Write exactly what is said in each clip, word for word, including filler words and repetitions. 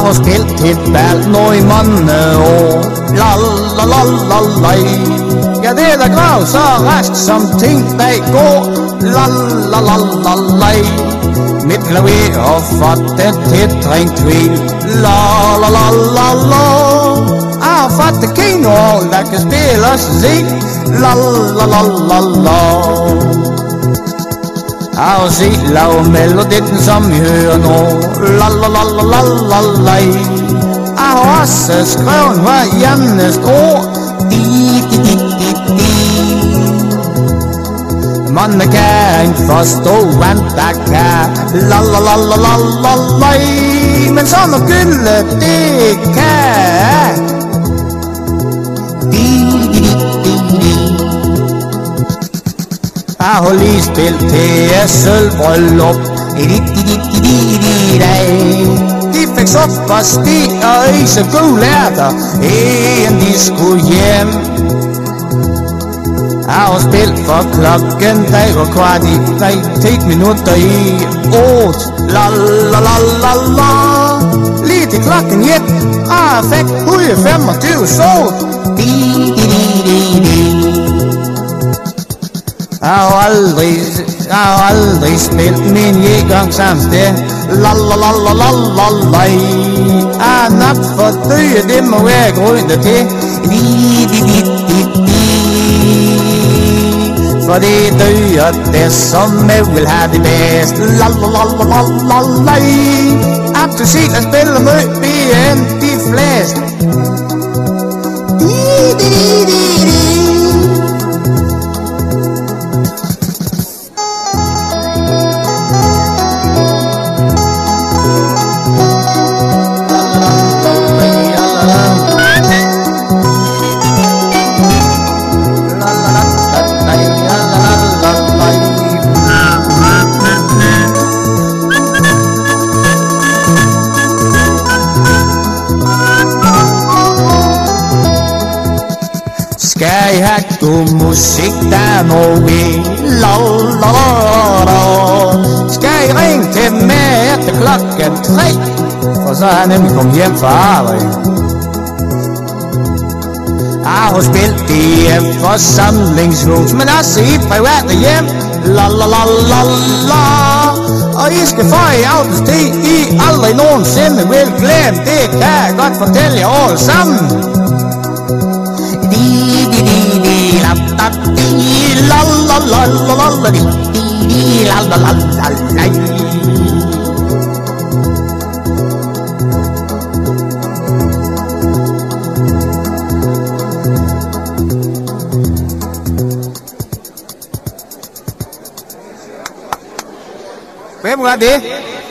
har spillet til bal nu i mange år. La la la la la. Ja, det er da grav så rask som ting bag går. La la la la la. Mit klaver har fått en titring tvil. La la la la la. Jeg har fått et kinohold der kan spilles sig. La la la la la. Jeg har set lav melodien som vi hører nu. La la la la la la la. Jeg har også skrevet hver eneste ord. Di di di di di. Man kan ikke forstå hvad der kan. La la la la la la la. Men sådan at gylde det kan. Di di di di. Jeg har lige spillet til et sølvbryllup. De fik suppe og sti og is og gule ærter, inden de skulle hjem. Jeg har spillet for klokken, der var kvart i tre, ti minutter i otte. La la la la la. Lige til klokken et, og jeg fik et hundrede og femogtyve sol. Di di di di di. Jeg har aldrig, jeg har aldrig spillet min jægang samme sted. La la la la la la la. Jeg er nok for døde, det må være grunden til. Di di di di di. For det er døde, det som jeg vil have det bedst. La la la la la la la. At du siger at spille møg mere end de fleste. Di di di di di. Skal I have god musik, der må vi. La la la la. Skal I ringe til mig efter klokken tre, for så er jeg nemlig kommet hjem fra arbejde. Jeg har spillet i et forsamlingshus, men også i private hjem. La la la la la. Og I skal få i arbejdstid, I aldrig nogensinde vil glemme. Det kan jeg godt fortælle jer alle sammen. La la la la la la di di la la la la la. Hvem var det?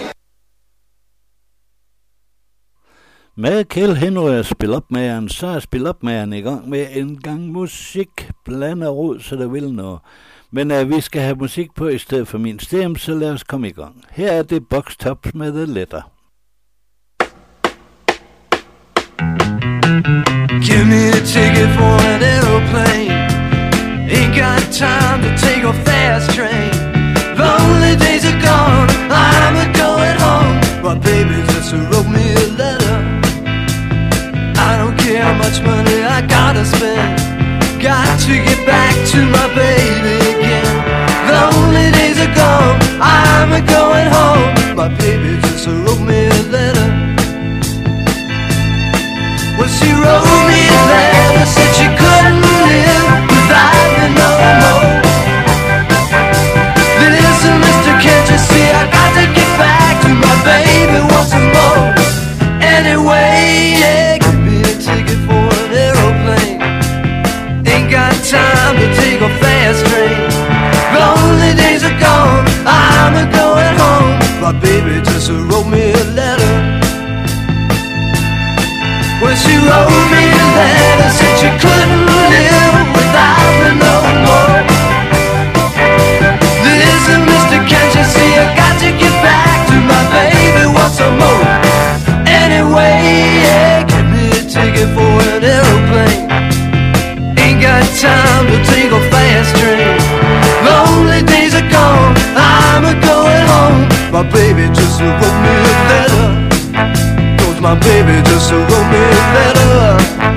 Med Kjeld Henry spil op med han, så er spil op med han i gang med en gang musik, blander rod, så der vil noget. Men uh, vi skal have musik på i stedet for min stemme, så lad os komme i gang. Her er det Box Tops med The Letter. Give me a ticket for an aeroplane. Ain't got time to take a fast train. Lonely days are gone, I'm a going home. But baby just wrote me a letter. I don't care how much money I gotta spend. Got to get back to my baby again. Lonely days are gone, I'm a going home. My baby just wrote me a letter. Well, she wrote me a letter, said she couldn't live without me no more. Listen, mister, can't you see I got to get back to my baby once more. Anyway, yeah, give me a ticket for an aeroplane. Ain't got time to take a fast train. Lonely days are gone, I'm a going home. My baby just wrote me a letter. Well, she wrote me a letter, said she couldn't live without me no more. Listen, mister, can't you see I got to get back to my baby once more. Anyway, yeah, give me a ticket for an aeroplane. Ain't got time to take a fast train. Lonely days are gone, I'm a going home. My baby just wrote me a letter. Cause my baby just wrote me a letter.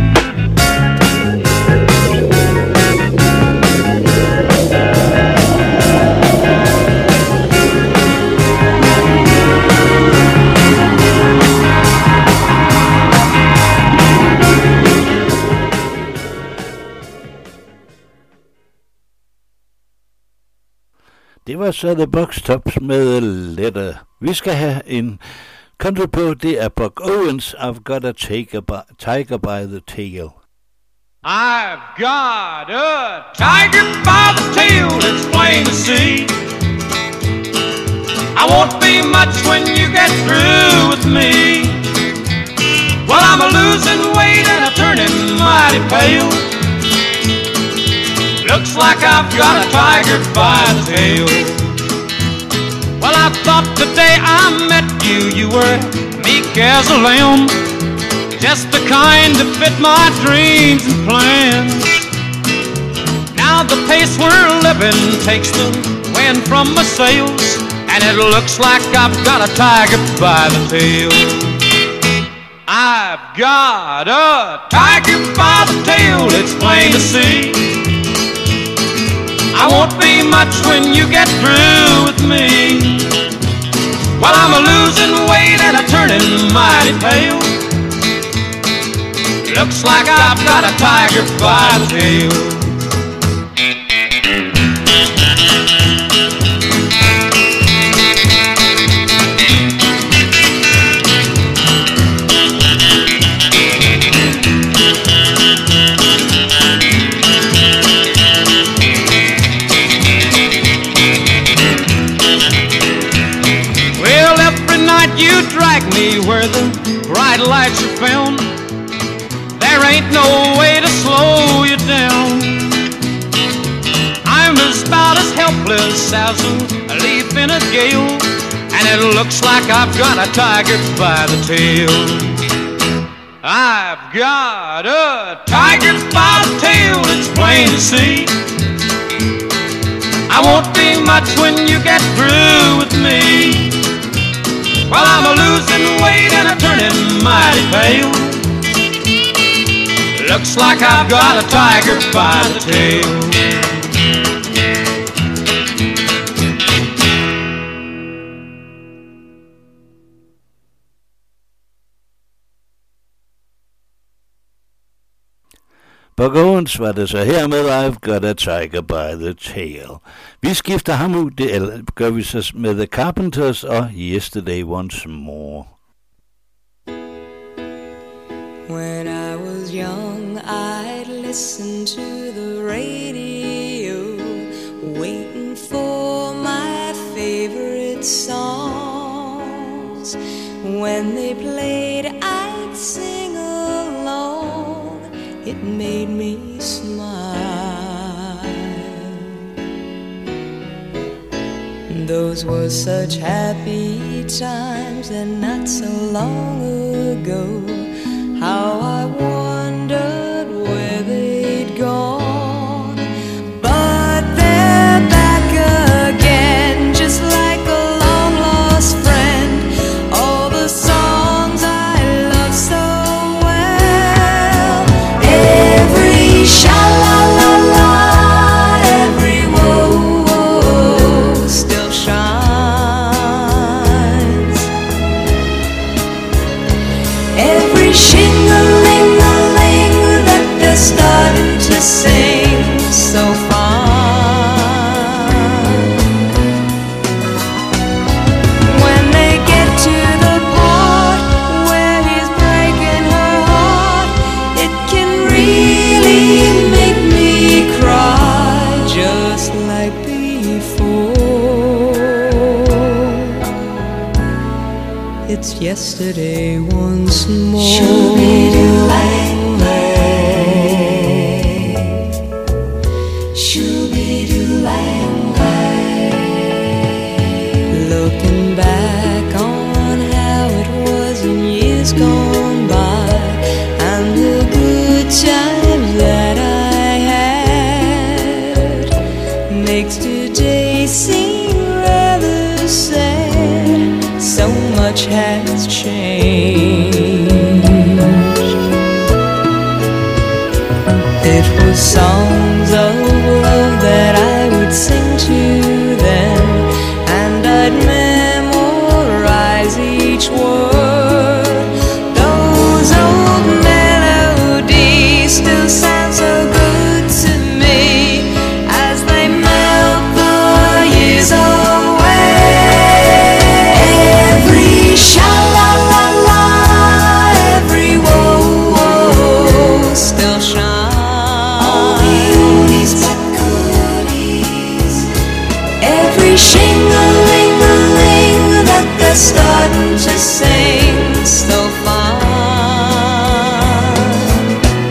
Det var så The Box Tops med Letter. Vi skal have en country på, det er Buck Owens, I've got a tiger by, tiger by the tail. I've got a tiger by the tail, it's plain to see. I won't be much when you get through with me. Well, I'm a losing weight and I'm turning mighty pale. Looks like I've got a tiger by the tail. Well, I thought the day I met you, you were meek as a lamb, just the kind to fit my dreams and plans. Now the pace we're living takes the wind from my sails, and it looks like I've got a tiger by the tail. I've got a tiger by the tail, it's plain to see. I won't be much when you get through with me. Well, I'm a losing weight and I'm turning mighty pale. Looks like I've got a tiger by the tail. You drag me where the bright lights are found. There ain't no way to slow you down. I'm about as helpless as a leaf in a gale, and it looks like I've got a tiger by the tail. I've got a tiger by the tail, it's plain to see. I won't be much when you get through with me. Well, I'm a losing weight and I'm turning mighty pale. Looks like I've got a tiger by the tail. Buck Owens var det så her med I've got a tiger by the tail. Vi skifter ham ud, det gør vi så med The Carpenters og Yesterday Once More. When I was young, I'd listen to the radio, waiting for my favorite songs. When they played, I'd sing along. It made me smile. Those were such happy times, and not so long ago. How I wondered where they'd gone. But they're back again, just like a long-lost friend. All the songs I love so well. Every sha-la-la-la, every woe still shines. Every shing-a-ling-a-ling that they're starting to sing so fine. When they get to the part where he's breaking her heart, it can really make me cry, just like before. It's yesterday once more. Looking back on how it was in years gone by, and the good times that I had, makes today seem rather sad. So much has changed. songs of love that I would sing to them, and I'd memorize each word. Those old melodies still sound so good to me as they melt the years away. Every sha-la-la-la, every whoa-whoa still shines. All the oldies but goodies, every shing-a-ling-a-ling that they're starting to sing still fine.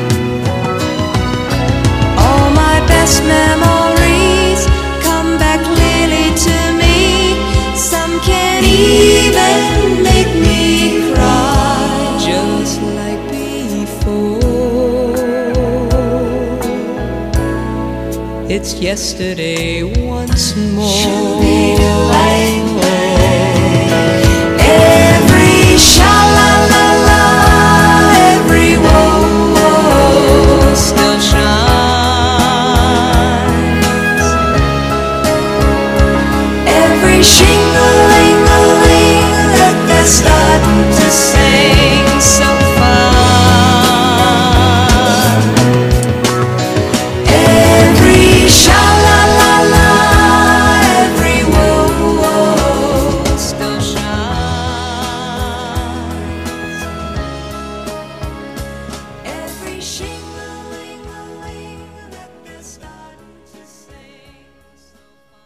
All my best memories come back clearly to me. Some can even make me cry just like before. It's yesterday once more. Every sha-la-la-la, every whoa-whoa still shines. Every shing-a-ling-a-ling that they're starting to sing so fine. Every sha-la-la-la, every whoa-whoa still shines. Every shing-a-ling-a-ling that they're starting to sing so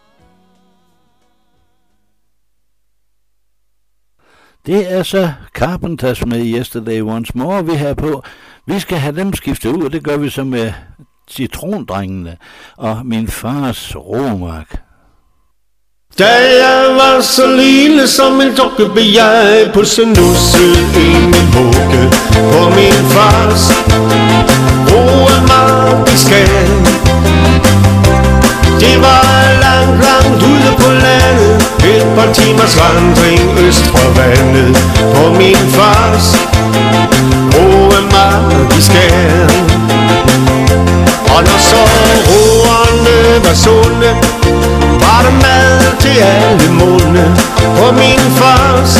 Det er så Carpenters med Yesterday Once More, vi har på. Vi skal have dem skiftet ud, og det gør vi så med Citrondrengene og Min Fars Romark. Da jeg var så lille som en dukke, blev jeg pussenusset i min vugge på min fars romarkiske. Det var langt, langt ude på landet, et par timers vandring øst for vandet på min fars romarkiske. Og når så roerne var sunde, var der mad til alle munde på min fars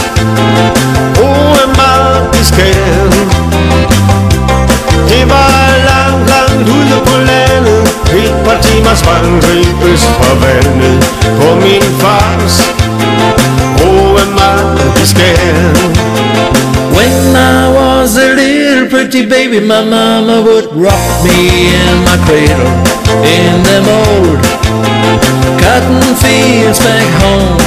romarkiske. Det var langt, langt ude på landet, et par timers vandring øst for vandet på min fars romarkiske. When I was a little pretty baby, my mama would rock me in my cradle in them old cotton fields back home.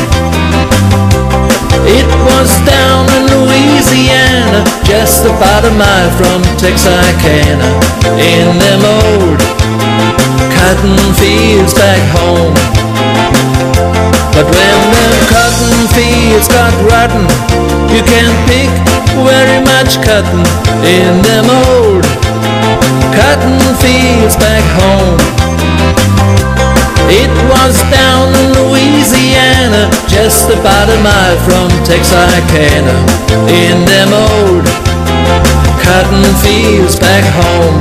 It was down in Louisiana, just about a mile from Texarkana, in them old cotton fields back home. But when them cotton fields got rotten, you can't pick very much cotton in them old cotton fields back home. It was down in Louisiana, just about a mile from Texarkana, in them old cotton fields back home.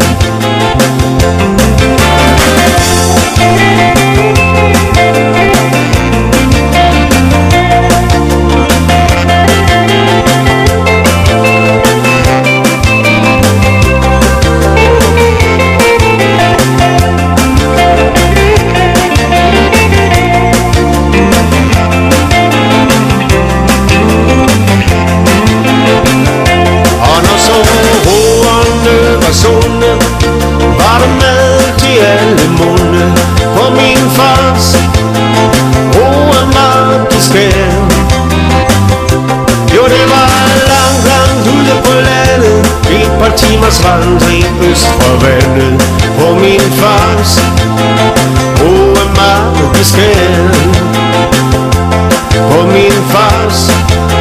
Var der mad til alle munde på min fars romarkiske. Jo, det var langt, langt ude på landet, et par timers vandring øst for vandet på min fars romarkiske. På min fars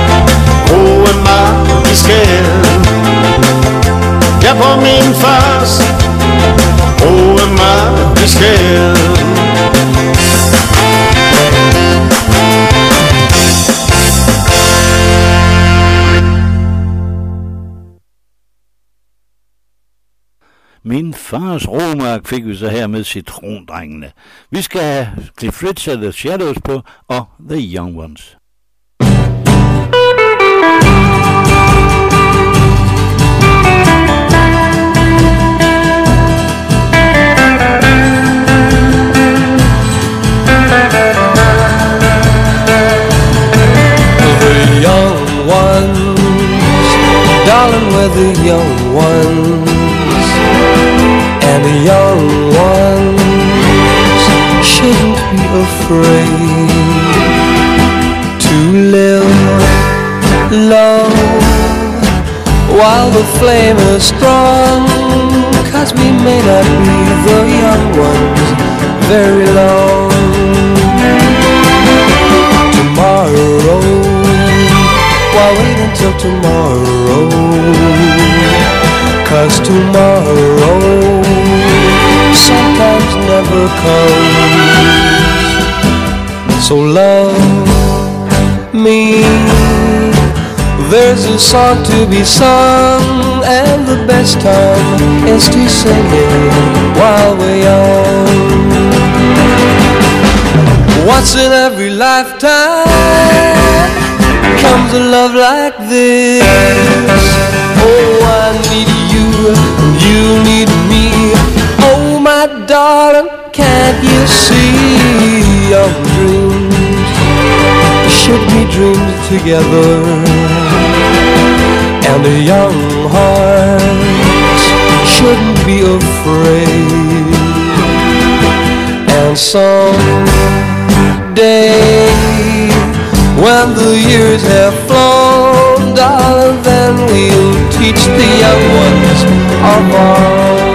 romarkiske. Ja, på min fars romarkiske. Min fars romark fik vi så her med citrondrengene. Vi skal have Cliff Richard, The Shadows på, og The Young Ones. The young ones, darling, we're the young ones. And the young ones shouldn't be afraid to live low while the flame is strong, 'cause we may not be the young ones very long. Tomorrow, why wait until tomorrow? 'Cause tomorrow sometimes never comes. So love me, there's a song to be sung, and the best time is to sing it while we're young. Once in every lifetime comes a love like this. Oh, I need you, you need me. Oh, my darling, can't you see? Young dreams should be dreamed together, and the young hearts shouldn't be afraid. And someday, when the years have flown, darling, then we'll teach the young ones of our own.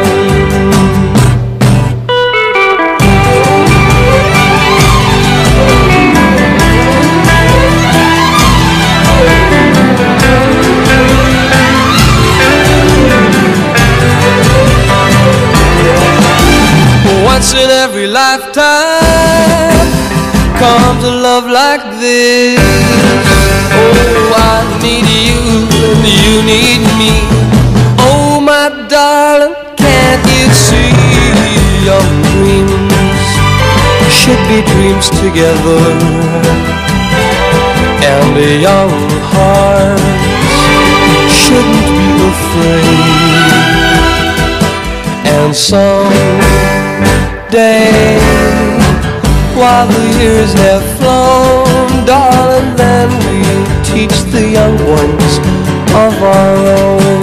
Once in every lifetime comes a love like this. Oh, I need you and you need me. Oh, my darling, can't you see? Young dreams should be dreams together, and the young hearts shouldn't be afraid. And someday, while the years have flown, darling, then we'll teach the young ones of our own.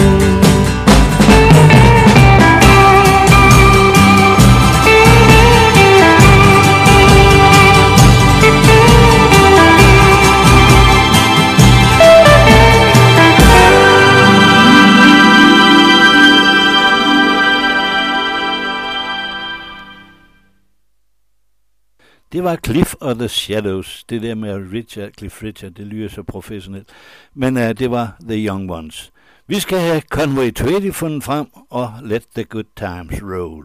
Det var Cliff og The Shadows. Det der med Richard, Cliff Richard, det lyder så professionelt. Men uh, det var The Young Ones. Vi skal have Conway Twitty fundet frem og Let the Good Times Roll.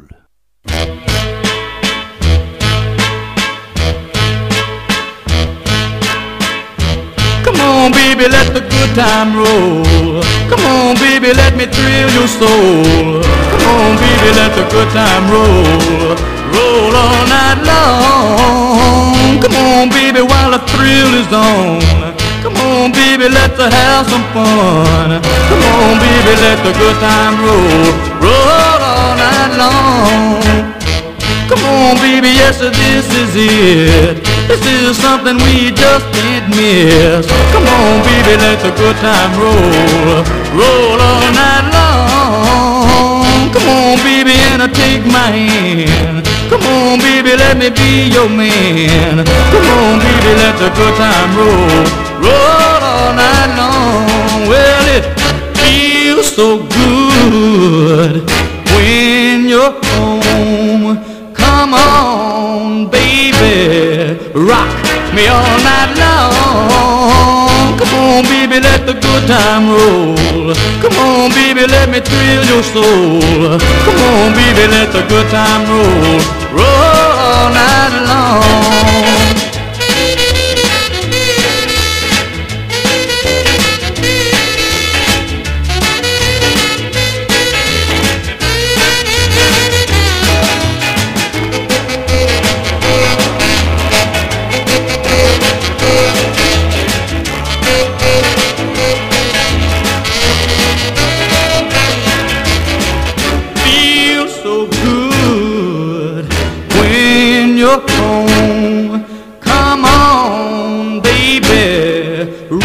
Come on, baby, let the good time roll. Come on, baby, let me thrill your soul. Come on, baby, let the good time roll. Roll all night long. Come on, baby, while the thrill is on. Come on, baby, let's have some fun. Come on, baby, let the good time roll. Roll all night long. Come on, baby, yes, this is it. This is something we just can't miss. Come on, baby, let the good time roll. Roll all night long. Come on, baby, and take my hand. Come on, baby, let me be your man. Come on, baby, let the good time roll. Roll all night long. Well, it feels so good when you're home. Come on, baby, rock me all night long. Come on, baby, let the good time roll. Come on, baby, let me thrill your soul. Come on, baby, let the good time roll. Roll all night long.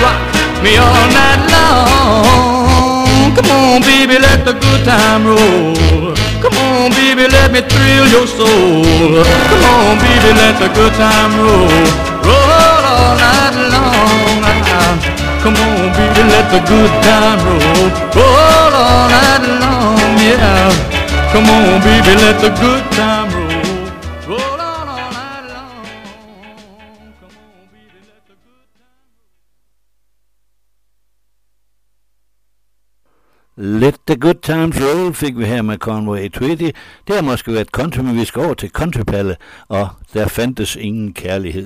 rock me all night long. Come on, baby, let the good time roll. Come on, baby, let me thrill your soul. Come on, baby, let the good time roll. Roll all night long. Come on, baby, let the good time roll. Roll all night long, yeah. Come on, baby, let the good time roll. Roll on all night long. Come on, baby, let the good time roll. Let the good times roll fik vi her med Conway Twitty. Det har måske været country, men vi skal over til Countrypalle, og der fandtes ingen kærlighed.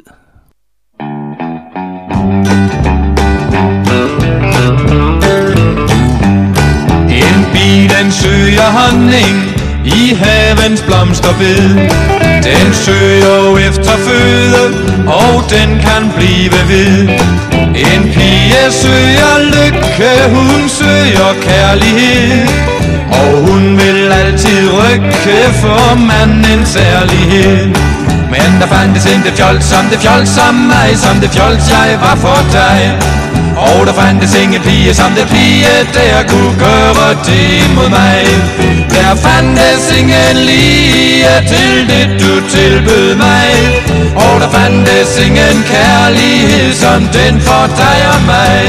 En bi, den søger honning i havens blomsterbed. Den søger efter føde, og den kan blive ved. En pige søger lykke, hun søger kærlighed, og hun vil altid rykke for mandens ærlighed. Men der fandtes ikke fjols som det fjols som mig, som det fjols jeg var for dig. Og der fandtes ingen pige som det pige, der kunne gøre det mod mig. Der fandtes ingen lige til det du tilbød mig. Og der fandtes ingen kærlighed som den for dig og mig.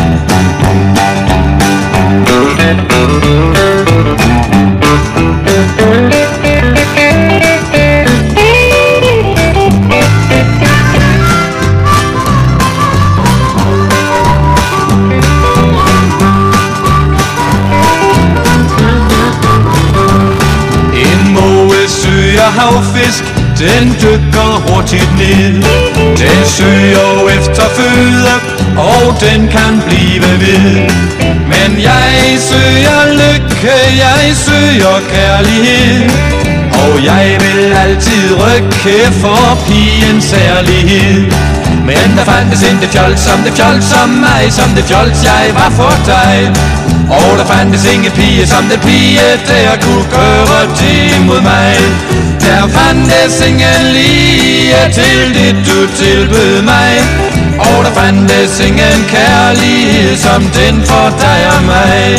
Havfisk, den dykker hurtigt ned. Den søger efter føde, og den kan blive ved. Men jeg søger lykke, jeg søger kærlighed, og jeg vil altid rykke for pigens ærlighed. Men der fandtes ikke fjols som det fjols som mig, som det fjols jeg var for dig. Og der fandtes ingen pige som det pige, der kunne gøre det mod mig. Der fandtes ingen lige til det du tilbød mig. Og der fandtes ingen kærlighed som den for dig og mig.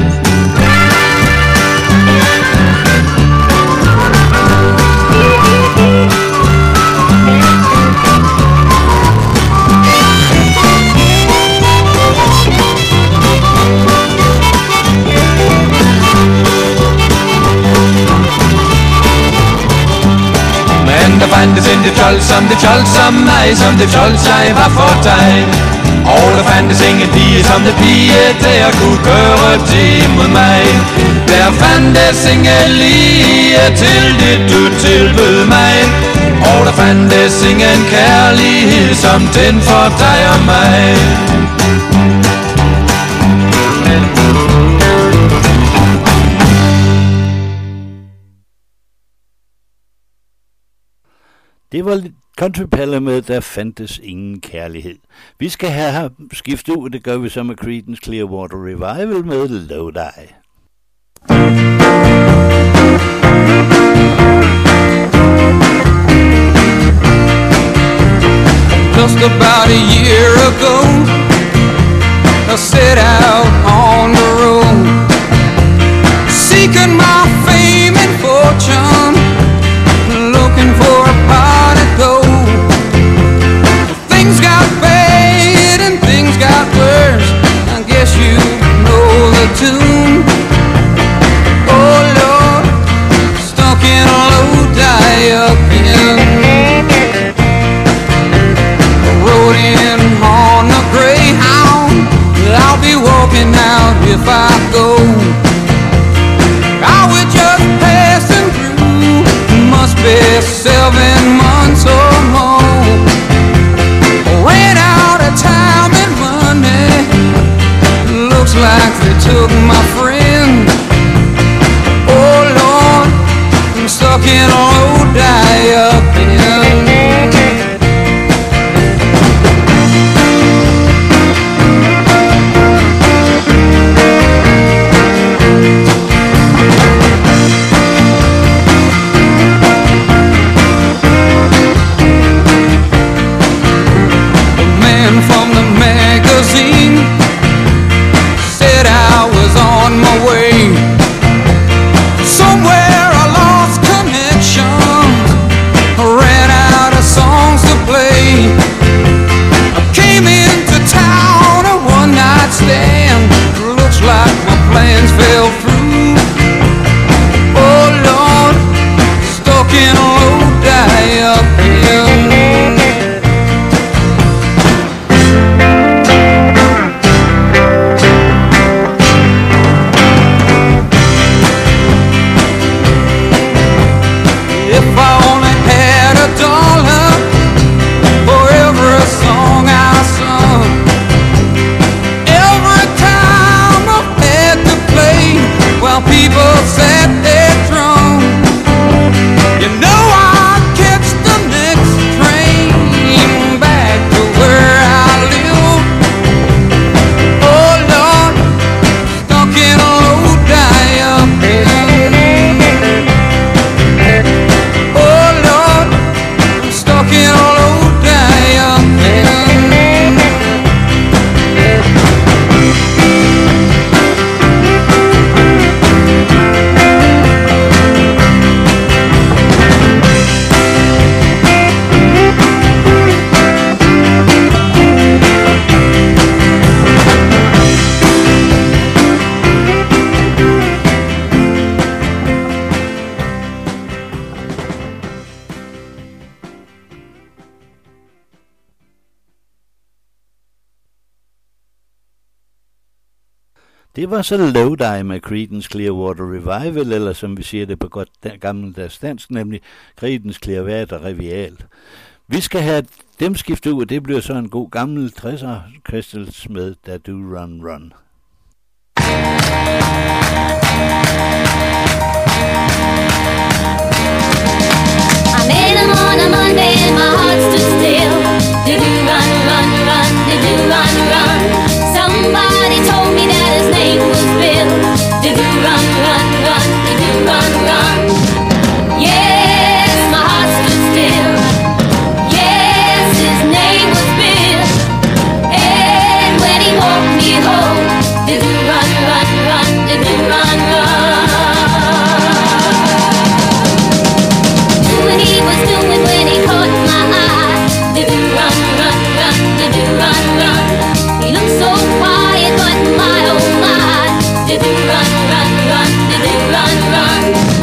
Der fandtes ikke fjols som det fjols som mig, som det fjols jeg var for dig. Og der fandtes ingen pige som det pige, der kunne gøre det mod mig. Der fandtes ingen lige til det du tilbød mig. Og der fandtes ingen kærlighed som den for dig og mig. Det var Countrypalle med, der fandtes ingen kærlighed. Vi skal have skiftet ud, det gør vi så med Creedence Clearwater Revival med Lodi. Just about a year ago, I set out on the road, seeking my fame and fortune, looking for a pot of gold. Things got bad and things got worse, I guess you know the tune. Oh Lord, stuck in a Lodi again. Rode in on a Greyhound, I'll be walking out if I go. I was just passing through, must be seven months or more. Ran out of time and money, looks like they took my friend. Oh Lord, I'm stuck in a Lodi again. From the magazine Det var så Love Dig med Creedence Clearwater Revival, eller som vi siger det på godt gammeldags dansk, nemlig Creedence Clearwater Revival. Vi skal have dem skiftet ud, og det bliver så en god gammel tresser Crystals med Da Do Run Run. I met him on a Monday and my heart stood still. Did you run, run, run? Did you run, run? Somebody told me that his name was Bill. Did you run, run, run? Did you run, run? Yes, my heart stood still. Yes, his name was Bill. And when he walked me home, did you run, run, run? Did you run, run? Knew what he was doing when he caught my eye. Did you run, run, run? Did you run, run? He looked so quiet, but my oh my. Did you run, run, run? Did you run, run?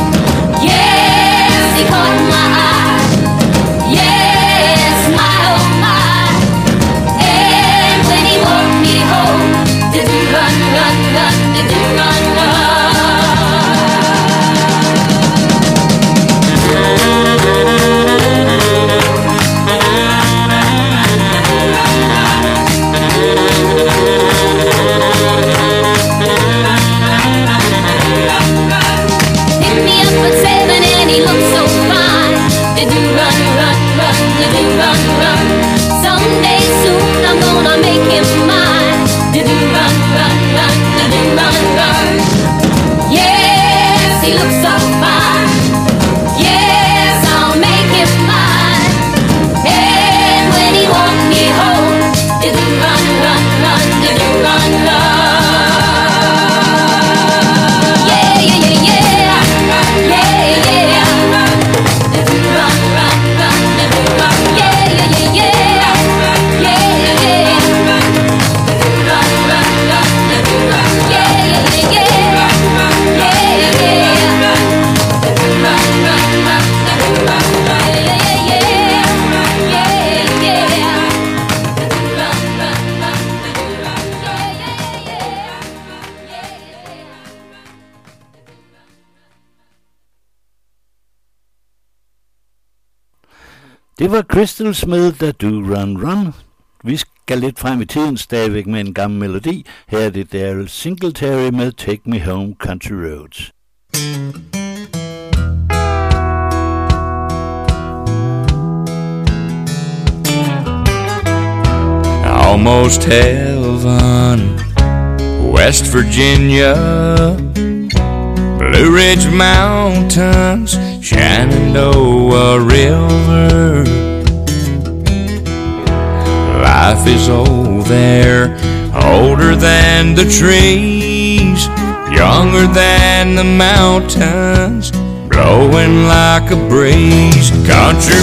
Yes, he caught my eye. Yes, my oh my. And when he walked me home, did you run, run, run? Did you run, run? Picked me up at seven and he looked so fine. Did you run, run, run? Did you run, run? Someday soon I'm gonna make him mine. Did you run, run, run? Did you run, run? Yes, he looks so fine. Yes, I'll make him mine. And when he walked me home, did you run, run, run? Did you run, run? Yeah, yeah, yeah, yeah. Yeah, yeah. Did you run, run, run? Did you run? Yeah, yeah, yeah, yeah. Yeah, yeah, yeah. Did you run, run, run? Did you run? Yeah, yeah, yeah, yeah. Yeah, yeah, yeah. Did you run, run, run? Did you run? Yeah, yeah, yeah, yeah. Yeah, yeah, yeah. Did you run, run, run? Did you run? Yeah, yeah, yeah, yeah. Yeah, yeah, yeah. Det var Crystals med Da Do Run Run. Vi skal lidt frem i tiden stadigvæk med en gammel melodi. Her er det Daryl Singletary med Take Me Home Country Roads. Almost heaven, West Virginia, Blue Ridge Mountains, Shenandoah River. Life is old there, older than the trees, younger than the mountains, blowing like a breeze. Country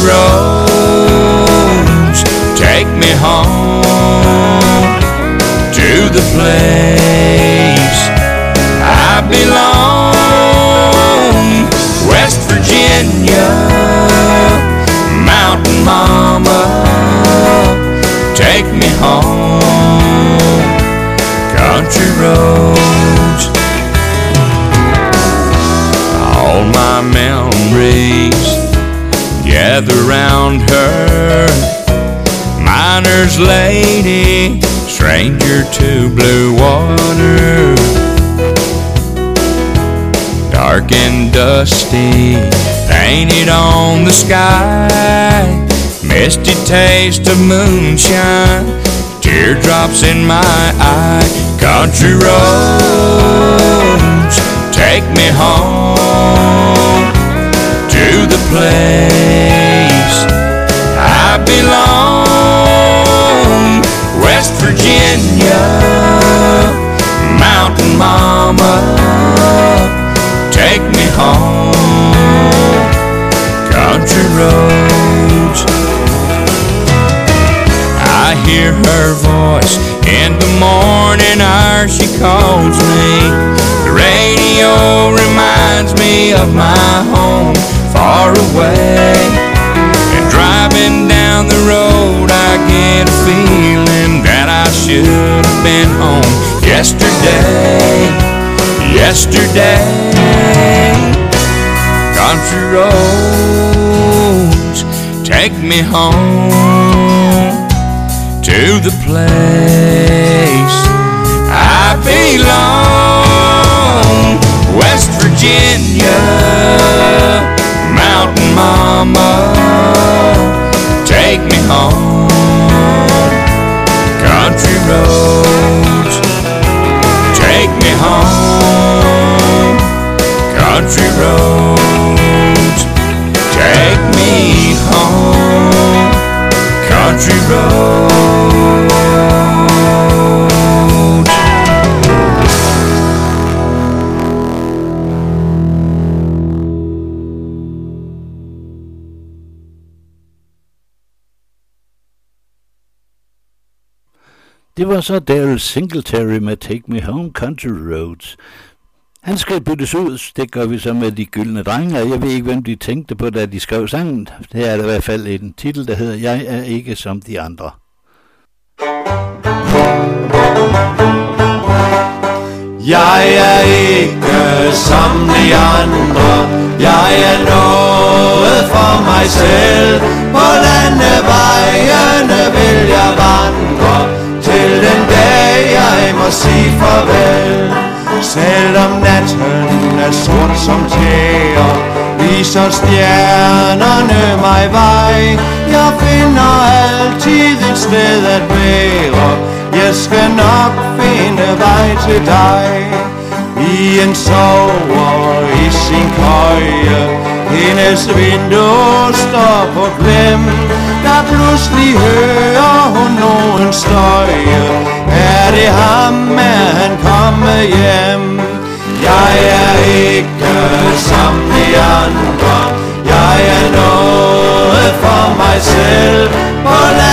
roads, take me home to the place I belong. West Virginia, Mountain Mama, take me home. Country roads, all my memories gather round her. Miner's lady, stranger to blue water, dark and dusty, painted on the sky, misty taste of moonshine, teardrops in my eye. Country roads, take me home to the place I belong. West Virginia, Mountain Mama, take me home. Country roads, I hear her voice in the morning hour, she calls me. The radio reminds me of my home far away. And driving down the road I get a feeling that I should have been home yesterday. yesterday. Country roads, take me home to the place I belong. West Virginia, Mountain Mama, take me home. Country roads, take me home. Country roads, take me home. Country roads. Det var så Daryl Singletary med Take Me Home Country Roads. Han skal byttes ud, det gør vi så med De Gyldne Drenge, og jeg ved ikke, hvem de tænkte på, da de skrev sangen. Det er der i hvert fald en titel, der hedder Jeg er ikke som de andre. Jeg er ikke som de andre. Jeg er noget for mig selv. På landevejene vil jeg vandre til den dag jeg må sige farvel. Selvom natten er sort som tæer, viser stjernerne mig vej. Jeg finder altid et sted at være. Jeg skal nok finde vej til dig. I en sover i sin køje, hendes vindue står på klem. Der pludselig hører hun nogen støje. Er det ham, er han kommet hjem? Jeg er ikke som de andre. Jeg er noget for mig selv. På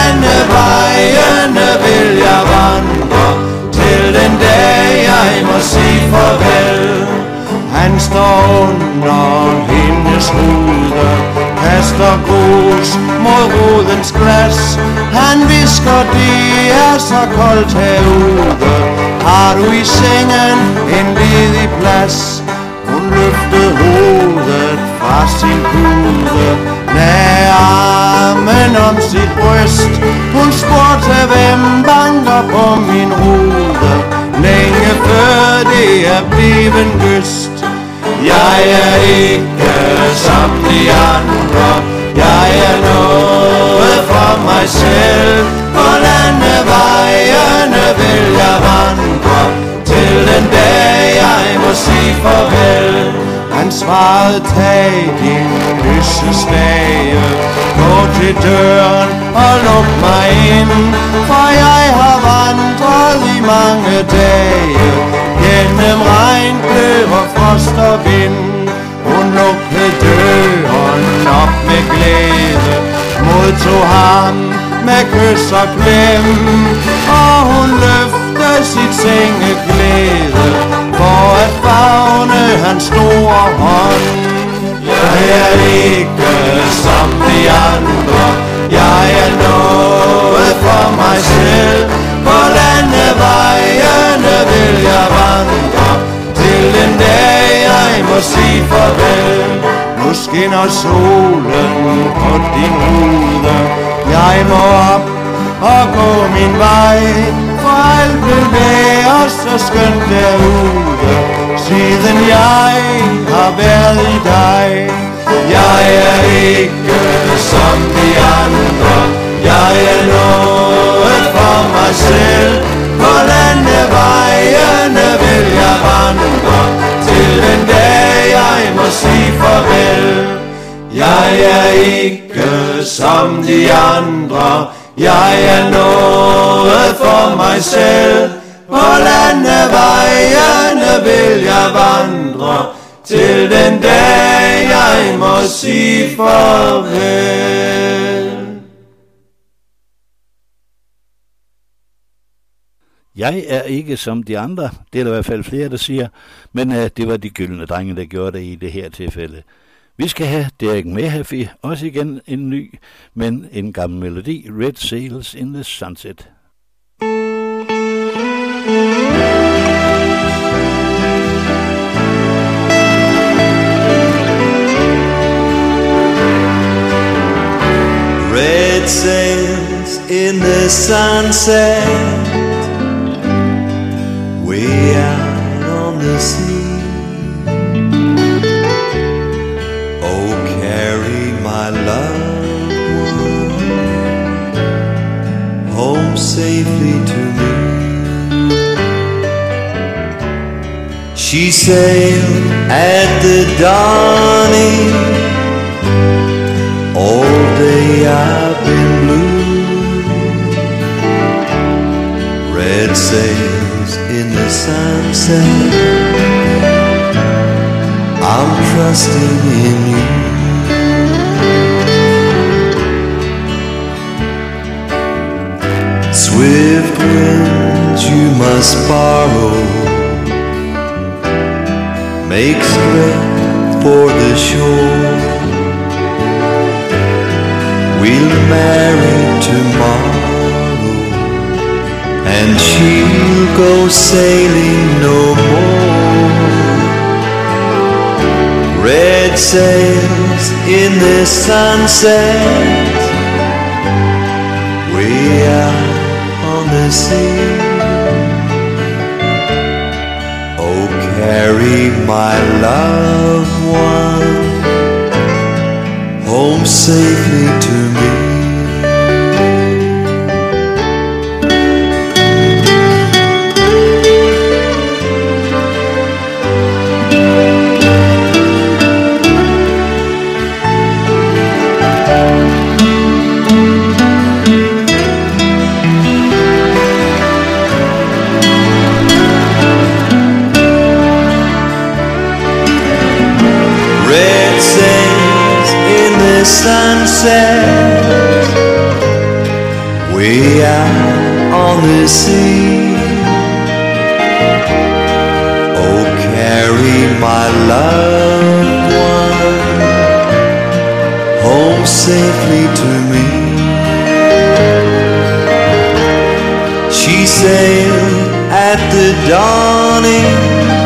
landevejene vil jeg vandre til den dag jeg må sige farvel. Han står under hendes rude, kaster grus mod rudens glas. Han visker, det er så koldt herude. Har du i sengen en ledig plads? Hun løftede hovedet fra sin pude, lagde armen om sit bryst. Hun spurgte, hvem banker på min rude, længe før det er blevet lyst. Jeg er ikke som de andre. Jeg er noget for mig selv. På landevejene vil jeg vandre til den dag jeg må sige farvel. Han svarede, tag din lysestage, gå til døren og luk mig ind. For jeg har vandret i mange dage, gennem regn, kløv og frost og vind. Hun lukkede døren op med glæde, modtog ham med kys og klem. Og hun løftede sit sengeklæde for at favne hans store hånd. Jeg er ikke som de andre. Jeg er noget for mig selv. På landevejene vil jeg vandre til den dag jeg må sige farvel. Nu skinner solen på din rude. Jeg må op og gå min vej, for alt vil være så skønt derude, siden jeg har været i dig. Jeg er ikke som de andre. Jeg er noget for mig selv. På landevejene vil jeg vandre til den dag jeg må sige farvel. Jeg er ikke som de andre. Jeg er noget for mig selv. På landevejene vil jeg vandre til den dag jeg må sige farvel. Jeg er ikke som de andre, det er der i hvert fald flere, der siger, men uh, det var De Gyldne Drenge, der gjorde det i det her tilfælde. Vi skal have Derek Mehaffey, også igen en ny, men en gammel melodi, Red Sails in the Sunset. Red sails in the sunset, way out on the sea. Oh, carry my loved one home safely to me. She sailed at the dawning. All day I've been blue. Red sails in the sunset, I'm trusting in you. Swift winds you must borrow, make straight for the shore. We'll marry tomorrow, and she'll go sailing no more. Red sails in the sunset, way out on the sea. Oh, carry my loved one home safely to me. Red sails in the sunset, way out on the sea. Oh, carry my loved one home safely to me. She sailed at the dawning.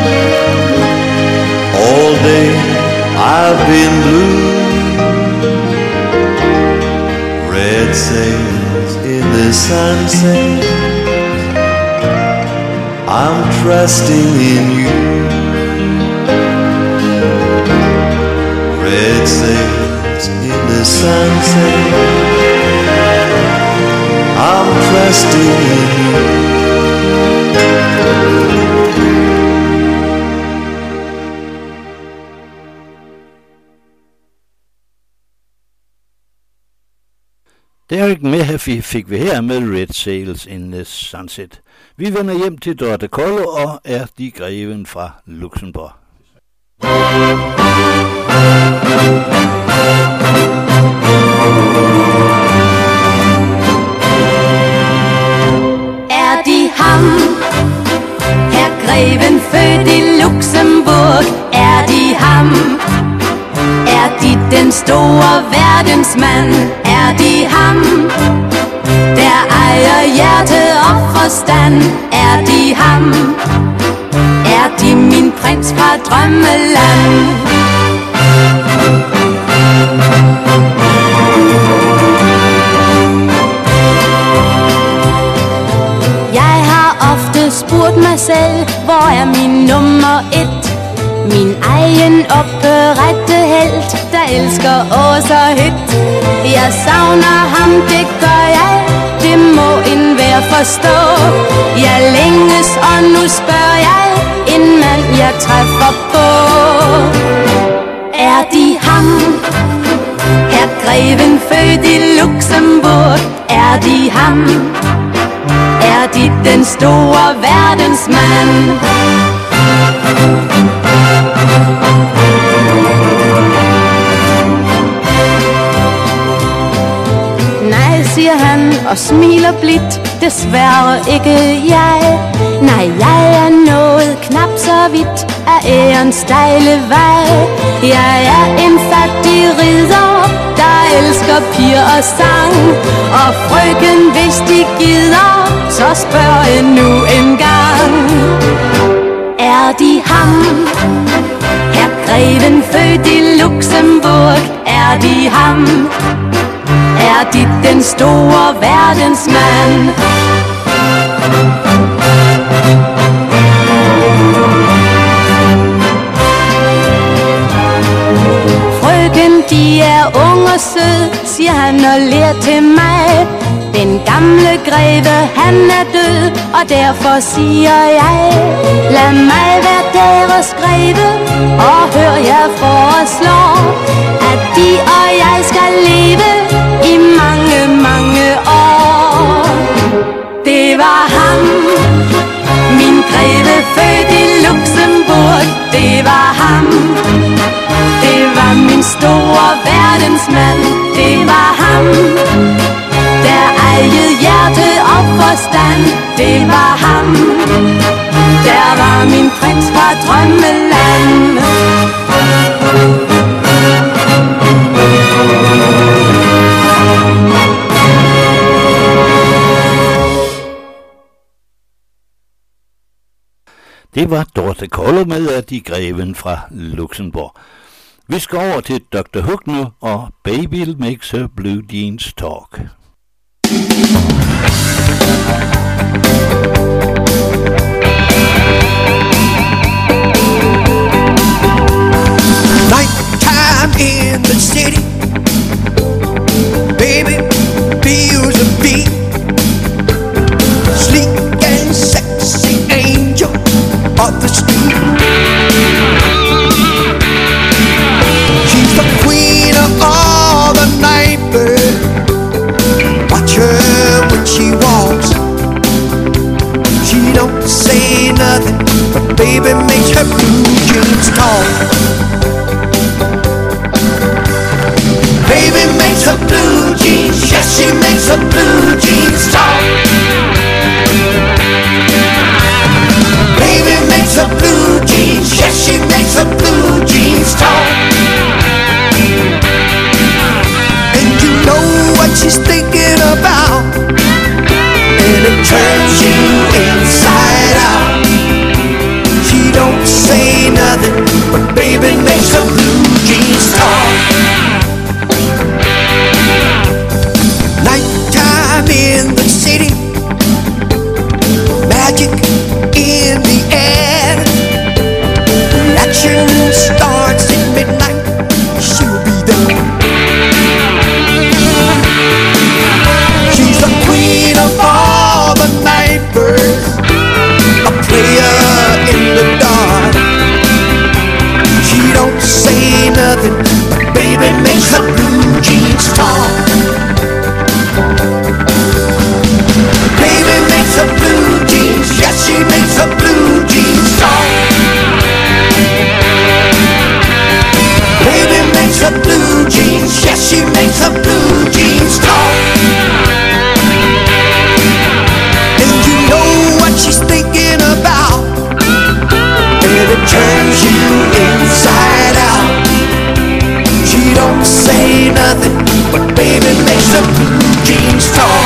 All day I've been blue. Red sails in the sunset, I'm trusting in you. Red sails in the sunset, I'm trusting in you. Derek Mehaffey fik vi her med Red Sails in the Sunset. Vi vender hjem til Dorte Kollo og er de greven fra Luxembourg. Er de ham, herr greven født i Luxembourg? Er de ham? Er de den store verdensmand? Er de ham, der ejer hjerte og forstand? Er de ham? Er de min prins fra drømmeland? Jeg har ofte spurgt mig selv, hvor er min nummer et? Min egen oprette helt, der elsker åh så højt. Jeg savner ham, det gør jeg, det må enhver forstå. Jeg længes, og nu spørger jeg en mand, jeg træffer på. Er de ham, herr greven født i Luxembourg? Er de ham? Er de den store verdensmand? Nej, siger han og smiler blidt, desværre ikke jeg. Nej, jeg er nået knap så vidt af ærens stejle vej. Jeg er en fattig ridder, der elsker piger og sang. Og frøken, hvis de gider, så spørg endnu en gang. Er de ham, herr greven født i Luxembourg? Er de ham? er dit den store verdensmand. Frøken, de er ung og sød, siger han og ler til mig. Den gamle greve, han er død, og derfor siger jeg, lad mig være deres greve, og hør jeg foreslår, at de og jeg skal leve i mange, mange år. Det var ham, min greve, født i Luxembourg. Det var ham, det var min store verdensmand. Det var ham, der ejede hjerte og forstand. Det var ham, der var min prins fra drømmeland. Det var Dorte Kolder med af de greven fra Luxembourg. Vi skal over til doktor Hook nu, og Baby Makes Her Blue Jeans Talk. Nighttime in the city, baby feels a beat. Sleek and sexy angel of the street. She's the queen of all the night birds. Watch her when she walks. She don't say nothing, but baby makes her blue jeans talk. Baby makes her blue jeans, yes, she makes her blue jeans talk. Baby makes her blue jeans, yes, she makes her blue jeans talk. And you know what she's thinking about, and it turns you inside out. She don't say nothing, but baby makes her blue jeans talk. Nighttime in the city, magic in the air. The action starts at midnight, she'll be there. She's the queen of all the night birds, a player in the dark. She don't say nothing, but baby makes her blue jeans talk. Baby makes her blue jeans, yes, she makes her blue jeans talk. Baby makes her blue jeans, yes, she makes her blue jeans talk. And you know what she's thinking about, and it turns you inside out. She don't say nothing, but baby makes her blue jeans talk.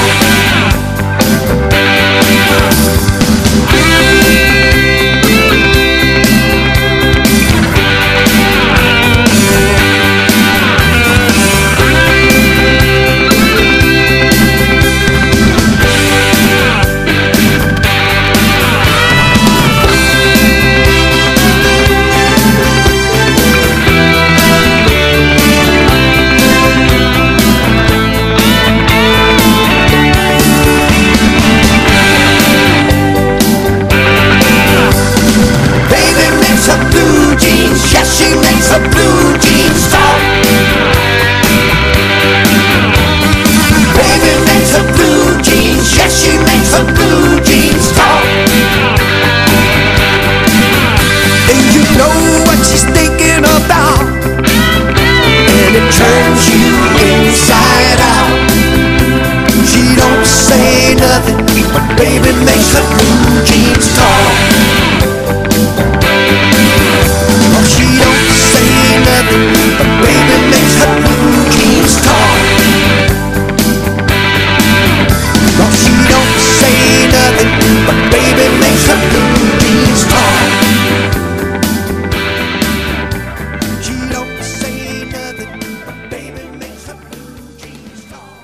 Baby makes her blue jeans talk. Oh, she don't say nothing, but baby makes her blue jeans talk. Oh, she don't say nothing, but baby makes her blue jeans talk. She don't say nothing, but baby makes her blue jeans talk.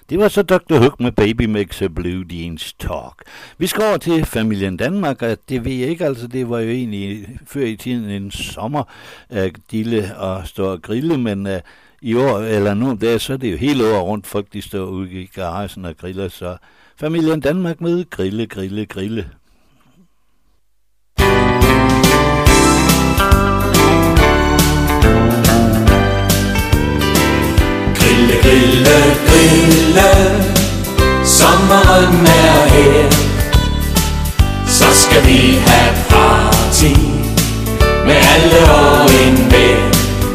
Det var så doktor Hook med Baby Makes a Blue Jeans Talk. Vi skal over til familien Danmark, og det ved jeg ikke, altså det var jo egentlig før i tiden en sommer uh, dille og stå og grille, men uh, i år, eller nu der, så er det jo hele året rundt, folk de står ude i garagen og griller, så familien Danmark med grille, grille, grille. Grille, grille, grille, sommeren er her. Så skal vi have party med alle og enhver.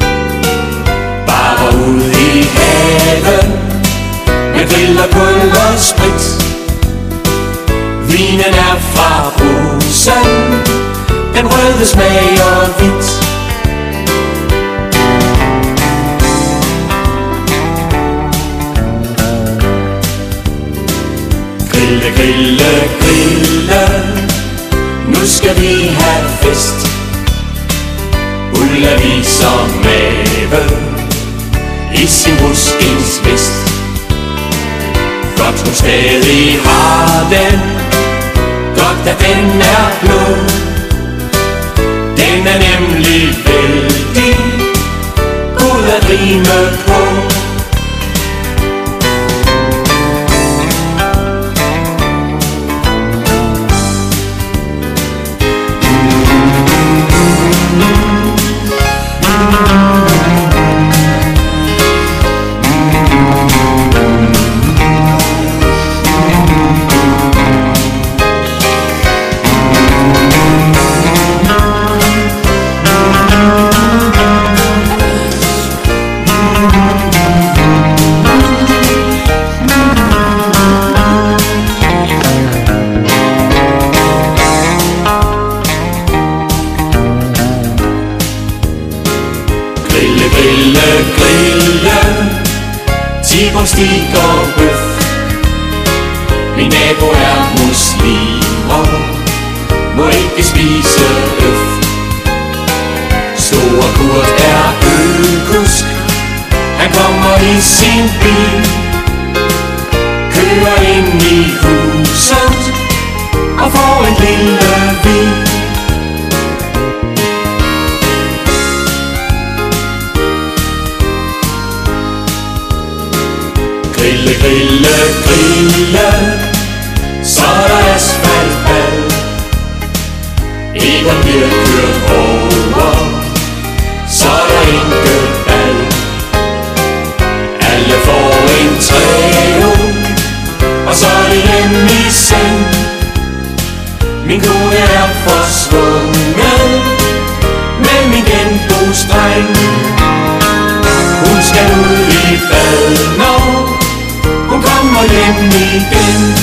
Bare ude i haven med grill og kul og sprit. Vinen er fra husen, den røde smager hvidt. Grille, grille, grille, nu skal vi have fest. Ulla viser mave i sin ruskens vest. Godt hun stadig har den, godt at den er blå. Den er nemlig vældig god at rime på. Stig og bøf. Min nabo er muslimer, må ikke spise øf. Store Kurt er ølkusk, han kommer i sin bil, kører ind i huset og får en lille vin. Grille, grille, grille, så er der asfaltbal. Egon bliver kørt over, så er der enkebal. Alle får en træo, og så er det hjemme i seng. Min kone er forsvundet med min genbrugsdreng. Hun skal ud i bad, når hun kommer hjem igen.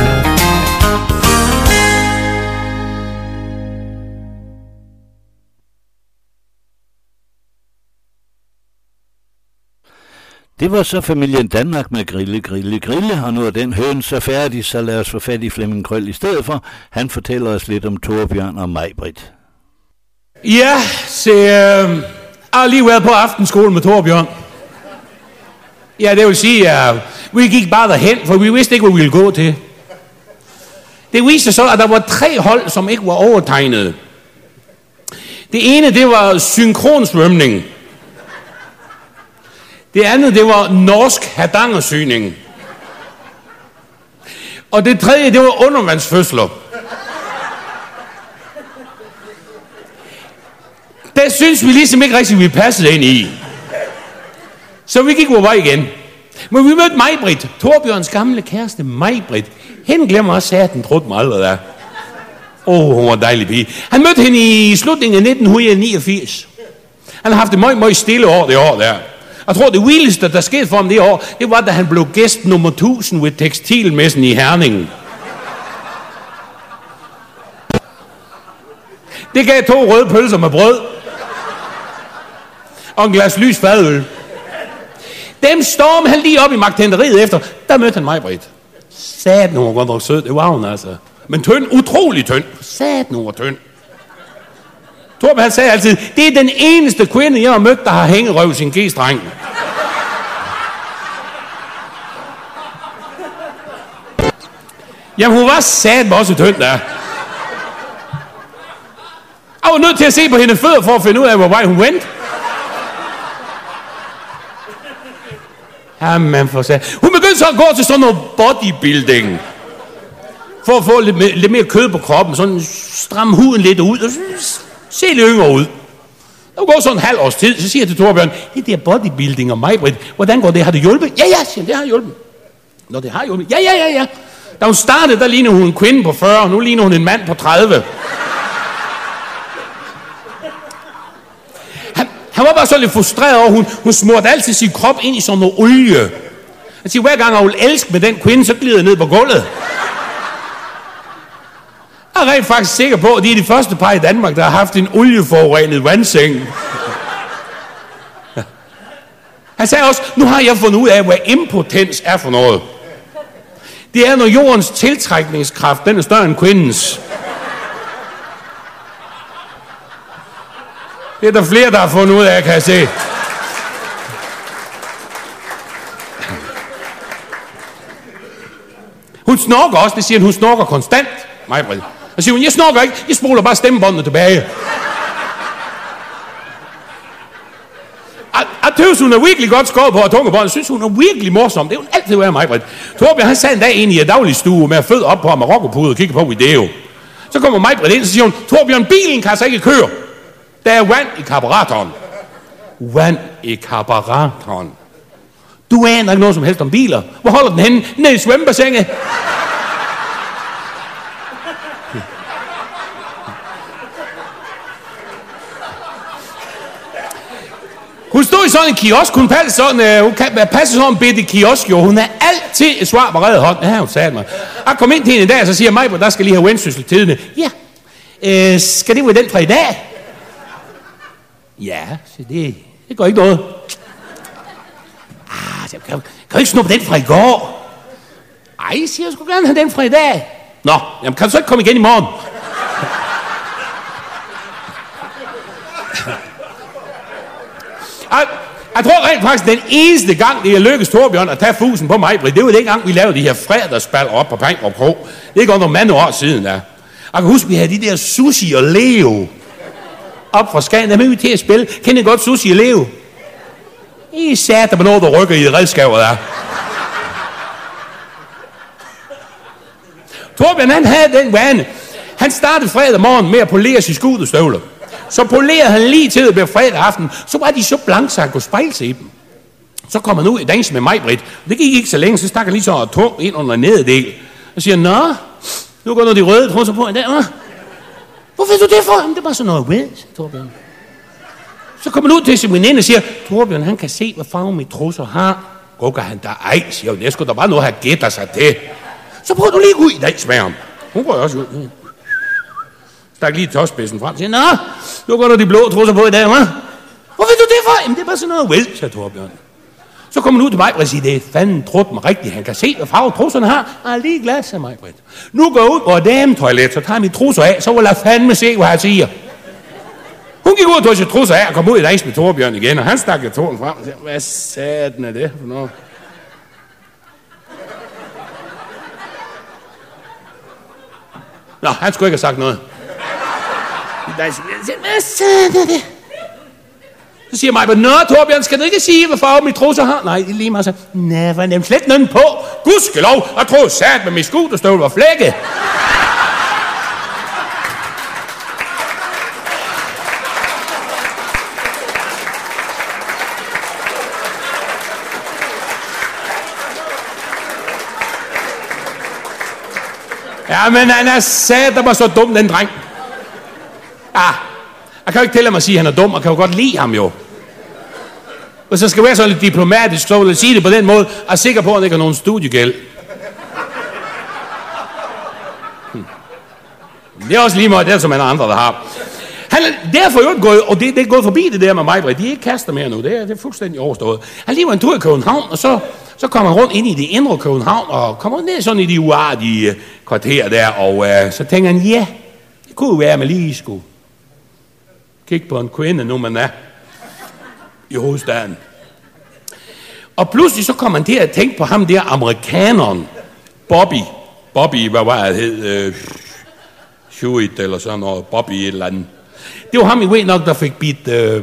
Det var så familien Danmark med grille, grille, grille, og nu er den høn så færdig, så lad os få fat i Flemming Krøll i stedet for. Han fortæller os lidt om Torbjørn og Maj-Britt. Ja, se, øh, jeg har lige været på aftenskole med Torbjørn. Ja, det vil sige, at uh, vi gik bare derhen, for vi vidste ikke, hvad vi ville gå til. Det viste så, at der var tre hold, som ikke var overtegnet. Det ene, det var synkronsvømning. Det andet, det var norsk hadangersyning. Og det tredje, det var undervandsfødsler. Det synes vi ligesom ikke rigtig, vi passede ind i. Så vi gik på vej igen. Men vi mødte Maj-Britt, Torbjørns gamle kæreste Maj-Britt. Hende glemmer også, at den trodde mig aldrig der. Åh, oh, hun var en dejlig pige. Han mødte hende i slutningen af nitten niogfirs. Han har haft det meget, meget stille år det år der. Jeg tror, det vildeste, der skete for ham det år, det var, da han blev gæst nummer tusind ved tekstilmessen i Herning. Det gav to røde pølser med brød. Og en glas lys fadøl. Dem stormede han lige op i magtænderiet efter. Der mødte han Maj-Britt. Satan, hun var godt nok sød. Det var hun altså. Men tynd, utrolig tynd. Satan, hun var tynd. Torben, han sagde altid, det er den eneste kvinde, jeg har mødt, der har hængerøv sin g-streng. Jamen, hun var satme også tynd, der. Jeg var nødt til at se på hendes fødder for at finde ud af, hvor vej hun went. Jamen, for sig. Hun begyndte så at gå til sådan noget bodybuilding. For at få lidt, mere, lidt mere kød på kroppen. Sådan stramme huden lidt ud. Og se lidt yngre ud. Der går sådan en halv års tid, så siger jeg til Torbjørn, det der bodybuilding og mig, Britt, hvordan går det? Har det hjulpet? Ja, ja, siger det har hjulpet. Nå, det har hjulpet. Ja, ja, ja, ja. Da hun startede, der lignede hun en kvinde på fyrre, og nu ligner hun en mand på tredive. Han, han var bare så lidt frustreret over, hun, hun smurte altid sin krop ind i sådan noget olie. Han siger, hver gang jeg vil elske med den kvinde, så glider jeg ned på gulvet. Jeg er rent faktisk sikker på, at de er de første par i Danmark, der har haft en olieforurenet vandseng. Han sagde også, nu har jeg fundet ud af, hvad impotens er for noget. Det er, når jordens tiltrækningskraft, den er større end kvindens. Det er der flere, der har fundet ud af, kan jeg se. Hun snorker også, det siger hun, hun snorker konstant. Mig-Britt. Og siger hun, jeg snorker ikke, jeg spoler bare stemmebåndene tilbage. Jeg tøvs, hun er virkelig godt skåret på at tungebånd. Jeg synes, hun er virkelig morsom. Det er hun altid været mig-Britt. Torbjørn, han sad en dag ind i en dagligstue med fødder op på Marokko-pude og kigger på video. Så kommer mig-Britt ind, og så siger hun, Torbjørn, bilen kan altså ikke køre. Der er vand i karburatoren. Vand i karburatoren. Du aner ikke noget som helst om biler. Hvor holder den henne? Nede i svømmebassinet. Hun stod i sådan en kiosk, hun passede sådan, uh, hun passede sådan en bitte kiosk, jo. Hun er altid et svar på reddet hånd. Ja, hun sagde mig. Jeg kom ind til hende i dag, og så siger mig, der skal lige have Vendsyssel tidene. Ja, uh, skal det være den fra i dag? Ja, så det, det går ikke noget. Ah, så kan, kan du ikke snuppe den fra i går? Ej, jeg siger, jeg skulle gerne have den fra i dag. Nå, jamen kan du så ikke komme igen i morgen? Jeg, jeg tror rent faktisk, den eneste gang, det er lykkedes Torbjørn at tage fusen på mig, det var den gang, vi lavede de her fredagsballer op på Pangrup Kro. Det er godt nogle mange år siden, der. Jeg kan huske, vi havde de der Sushi og Leo op fra Skagen. Der er vi til at spille. Kender I godt Sushi og Leo? I satte med noget, der rykker i redskaber, der. Torbjørn, han havde den vane. Han startede fredag morgen med at polere sine skudestøvler. Så polerede han lige til, at det blev fredag aften. Så var de så blanke, så han kunne spejle sig i dem. Så kom han ud i dansen med mig, Britt. Det gik ikke så længe, så stak han lige så tung ind under en nederdel. Og siger, nå, nu går der de røde trusser på en dag, hva'? Hvor ved du det for? Jamen, det var sådan noget ved, Torbjørn. Så kommer han ud til sin veninde og siger, Torbjørn, han kan se, hvad farve mit trusser har. Gukker han der ej, siger hun. Jeg skulle da bare noget, han gætter sig til. Så prøv du lige ud i dans med ham. Hun går også ud. Stak lige tåspidsen frem og siger, nå, nu går der de blå trusser på i dag, hva'? Hvor ved du det for? Jamen, det var sådan noget ved, siger Torbjørn. Så kommer han ud til mig og siger, det er fanden trudt mig rigtigt. Han kan se, hvad farve trusserne har. Jeg er lige glad, siger mig, Britt. Nu går jeg ud på et dametoilet, så tager jeg mit trusser af, så vil jeg fandme se, hvad han siger. Hun gik ud og tog sit trusser af og kom ud i dans med Torbjørn igen, og han stak jo tåren frem og siger, hvad satan er det for noget? Nå, han skulle ikke have sagt noget. Hvad satan er det? Så siger mig, nå Torbjørn, skal du ikke sige, hvad farve mit trusser har? Nej, det er lige meget så. Næh, hvad nemt slet nogen på. Gudskelov, jeg troede sat med min skuterstøvle var flækket. Ja, men han er sat, der var så dum, den dreng. Ah, jeg kan jo ikke tælle mig at sige, at han er dum, og kan jo godt lide ham jo. Hvis jeg skal være så lidt diplomatisk, så vil jeg sige det på den måde, jeg er sikker på, at han ikke har nogen studiegæld. Hmm. Det er også lige meget, det er som en andre, der har. Han er derfor jo ikke gået, og det, det er gået forbi det der med mig, de er ikke kaster mere nu, det er, det er fuldstændig overstået. Han lige var en tur i København, og så, så kom han rundt ind i det indre København, og kom ned sådan i de uartige kvarterer der, og uh, så tænker han, ja, det kunne jo være, at man lige skulle kigge på en kvinde, nu man er i hovedstaden. Og pludselig så kom han til at tænke på ham der amerikaneren, Bobby. Bobby, hvad var det hed? Øh, Hewitt eller sådan noget. Bobby et eller andet. Det var ham i ved nok, der fik bidt... Øh,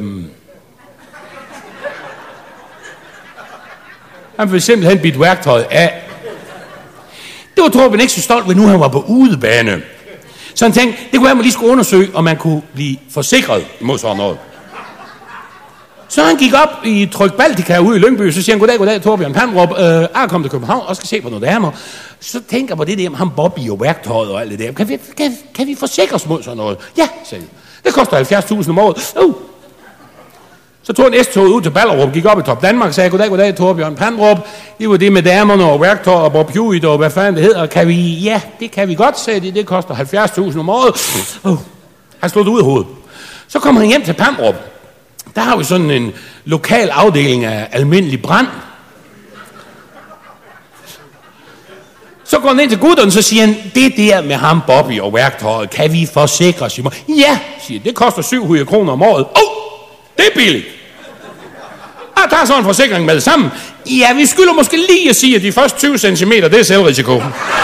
han fik simpelthen bidt værktøjet af. Det var Torben ikke så stolt ved, nu han var på udebane. Så han tænkte, det kunne være, at man lige skulle undersøge, om man kunne blive forsikret imod sådan noget. Så han gik op i Tryg Baltica ude i Lyngby, så siger han, goddag, goddag, Torbjørn Pandrup, øh, jeg er kommet til København og skal se på noget damer. Så tænker jeg på det der, ham Bobby og værktøjet og alt det der. Kan vi, kan, kan vi forsikres mod sådan noget? Ja, sagde jeg. Det koster halvfjerds tusind om året. Uh. Så tog en S-tog ud til Ballerup, gik op i Top Danmark og sagde, goddag, goddag, Torbjørn Pandrup. Det var det med damerne og værktøj og Bob Hewitt og hvad fanden det hedder. Kan vi? Ja, det kan vi godt, sagde de. Det koster halvfjerds tusind om året. Uh. Han slog det ud af hovedet. Så kom han hjem til Pandrup. Der har vi sådan en lokal afdeling af almindelig brand. Så går han ind til gutterne, så siger han, det der med ham, Bobby og værktøjet, kan vi forsikres? Ja, siger det koster syv hundrede kroner om året. Åh, oh, det er billigt. Jeg tager så en forsikring med det sammen. Ja, vi skylder måske lige at sige, at de første tyve centimeter, det er selvrisiko.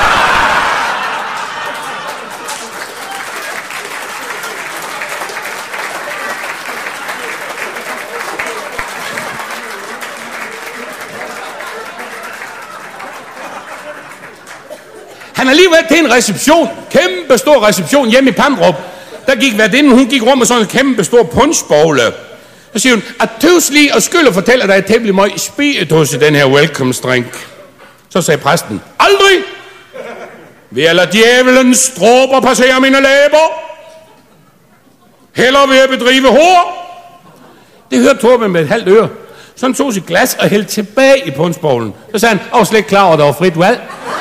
Han har lige været til en reception, kæmpe stor reception hjemme i Pandrup. Der gik værtinden, hun gik rundt med sådan en kæmpe stor punchbogle. Så siger hun, at tøvs lige og skyld og fortæller dig temmelig meget spiritus i den her welcome drink. Så sagde præsten, aldrig vil jeg lade djævelens dråber passere mine læber. Hellere vil jeg bedrive hår. Det hørte Torben med et halvt øre. Så han tog sit glas og hældte tilbage i punchbowlen. Så sagde han, jeg var slet ikke klar over, at der var frit valg.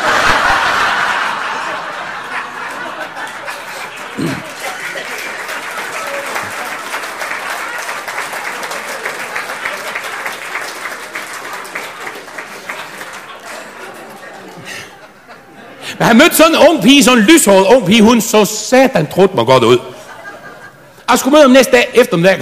Men han mødte sådan en ung pige, sådan en lyshåret ung pige, hun så satan trudt mig godt ud. Jeg skulle møde ham næste dag eftermiddag